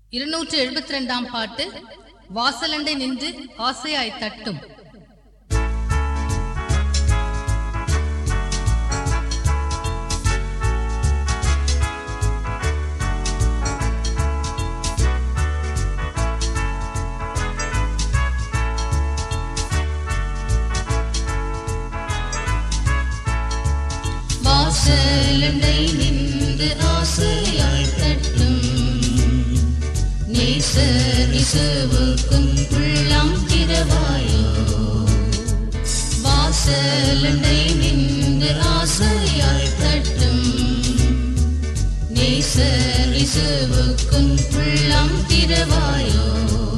272 பாட்டு. வாசலண்டை நின்று ஆசையாய் தட்டும். வாசலண்டை நின்று ஆசையாய் தட்டும். நேசரிசுவுக்கும் உள்ளம் திறவாயோ. வாசலண்டை நின்று ஆசையாய் தட்டும். நேசரிசுவுக்கும் உள்ளம் திறவாயோ.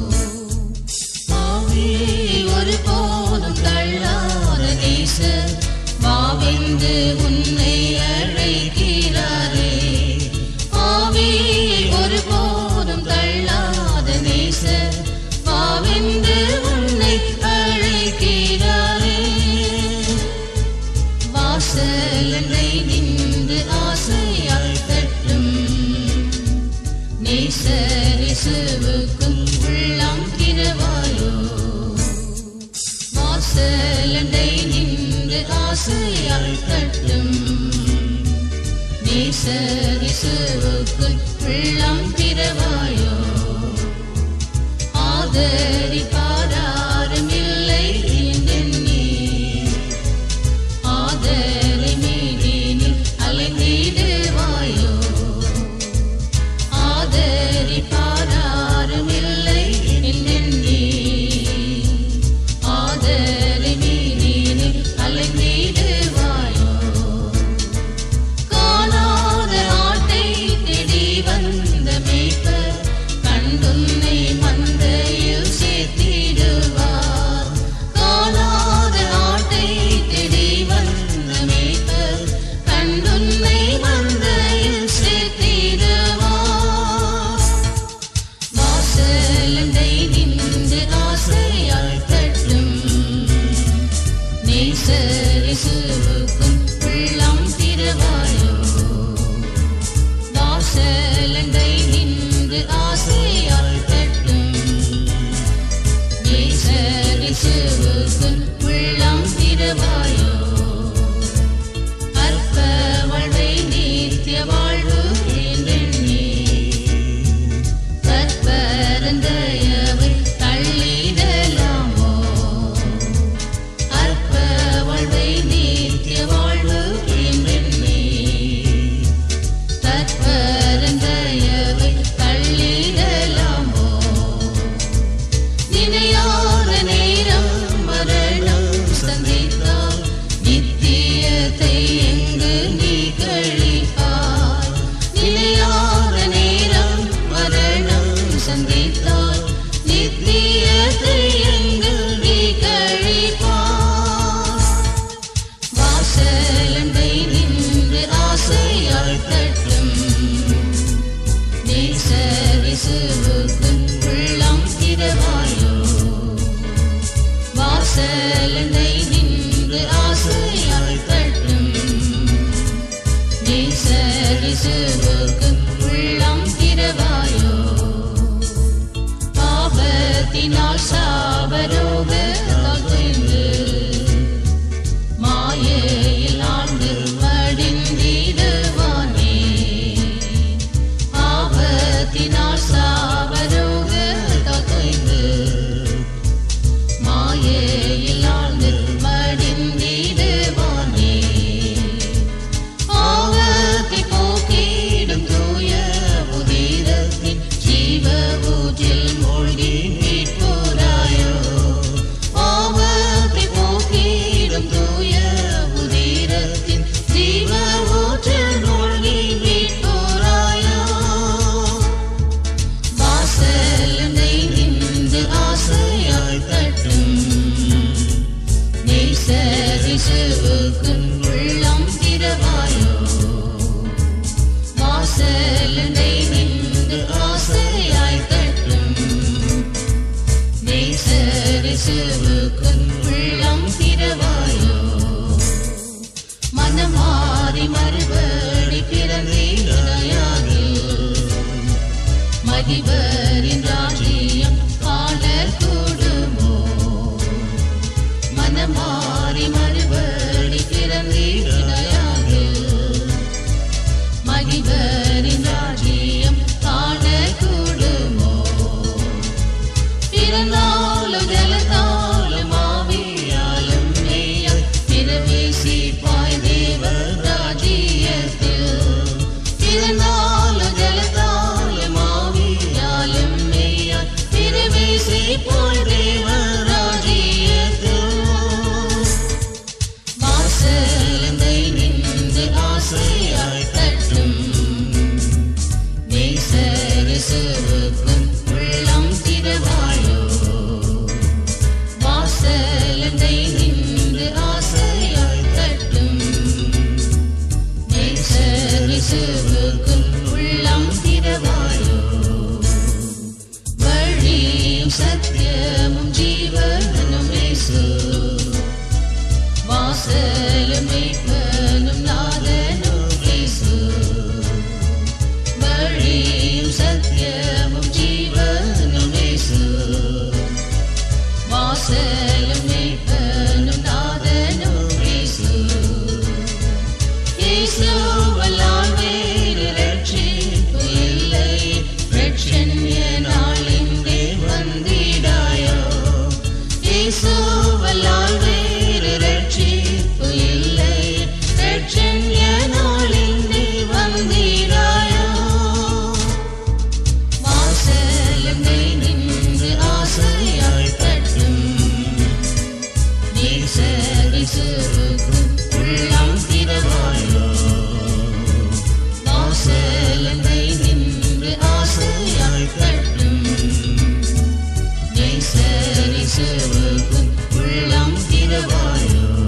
ஆவியை ஒருபோதும் தள்ளாத நேசர் வாவென்று உன்னை அழைக்கிறாரே. ஆவியை ஒருபோதும் தள்ளாத நேசர் வாவென்று உன்னை அழைக்கிறாரே. வாசலண்டை நின்று ஆசையாய் தட்டும். நேசரிசுவுக்கும் உள்ளம் திறவாயோ. வாசலண்டை நின்று ஆசையாய் தட்டும். நேசரிசுவுக்குள் உள்ளம் திறவாயோ. ஆதரிப்பாரும் இல்லை என்றெண்ணி ஆதரை மீதினில் அலைந்திடுவாயோ. ஆதரிப்பாரும் இல்லை என்றெண்ணி ஆதரை மீதினில் அலைந்திடுவாயோ. காணாத ஆட்டை தேடி வந்த மேய்ப்பர் கண்டுன்னை மந்தையில் சேர்த்திடுவார். காணாத ஆட்டை தேடி வந்த மேய்ப்பர் கண்டுன்னை மந்தையில் சேர்த்திடுவார். வாசலண்டை நின்று ஆசையாய் தட்டும். நேசரிசுவுக்கும் உள்ளம் திறவாயோ. வாசலண்டை நின்று ஆசையாய் தட்டும். நேசரிசுவுக்கும் உள்ளம் திறவாயோ. அற்ப வாழ்வை நித்திய வாழ்வு என்றெண்ணி கற்பரந்தயவை தள்ளிடலாமோ. அற்ப வாழ்வை நித்திய வாழ்வு என்றெண்ணி கற்பரந்தயவை தள்ளிடலாமோ. நினையாத நேரம் மரணம் சந்தித்தால் நித்தியத்தை எங்கு நீ கழிப்பாய். நினையாத நேரம் மரணம் சந்தித்தால் நித்தியத்தை எங்கு நீ கழிப்பாய். வாசலண்டை நின்று ஆசையாய் தட்டும். நேசரிசுவுக்கும் உள்ளம் திறவாயோ. வாசலண்டை நின்று ஆசையாய் தட்டும். நேசரிசுவுக்கும் உள்ளம் திறவாயோ. பாவத்தினால் சாபரோகத்தால் தொய்ந்து மாயையில் ஆழ்ந்து மடிந்திடுவானே. பாவத்தினால் சாபரோகத்தால் தொய்ந்து மாயையில் ஆழ்ந்து மடிந்திடுவானே. பாவத்தை போக்கிடும் தூய உதிரத்தின் ஜீவ ஊற்றில் மூழ்கி மீட்போராயோ. பாவத்தை போக்கிடும் தூய உதிரத்தின் ஜீவ ஊற்றில் மூழ்கி மீட்போராயோ. வாசலண்டை நின்று ஆசையாய் தட்டும். நேசரிசுவுக்கும் உள்ளம் திறவாயோ. வாசலண்டை நின்று ஆசையாய் தட்டும். நேசரிசுவுக்கும் உள்ளம் திறவாயோ. மனமாறி மறுபடி பிறந்தீராயாகில் அதிபரின் ராஜ்யம் காணக்கூடுமோ? மனமாறி மறுபடி பிறந்திடாது. மகிபரின் ராஜ்யம் காணக்கூடுமோ? பிறந்தாலும் ஜலத்தாலும் ஆவியாலும் மேயாய் பிரவேசிப்பாய் தேவ ராஜ்யத்தில். பிறந்தாலும் ஜலத்தாலும் ஆவியாலும் மேயாய் பிரவேசிப்பாய் தேவ ராஜ்யத்தில். வாசலண்டை நின்று ஆசையாய் தட்டும் நேசரேசுவுக்கும் உள்ளம் திறவாயோ? வாசலண்டை நின்று ஆசையாய் தட்டும் நேசரேசுவுக்கும் உள்ளம் திறவாயோ? வழியும் சத்தியமும் ஜீவனும் இயேசு. வாசலும் மீட்பனும் நாதனும் இயேசு. வழியும் சத்தியமும் ஜீவனும் இயேசு. வாசலும் மீட்பனும் நாதனும் இயேசு. இயேசுவல்லால் வேறு ரட்சிப்பு இல்லை. ரட்சண்ய நாளின்றே வந்திடாயோ? இயேசுவல்லால் வேறு ரட்சிப்பு இல்லை. ரட்சண்ய நாளின்றே வந்திடாயோ? வாசலண்டை நின்று ஆசையாய் தட்டும் நேசரேசுவுக்கும் உள்ளம் திறவாயோ? வாசலண்டை நின்று ஆசையாய் தட்டும் நேசரேசுவுக்கும் உள்ளம் திறவாயோ?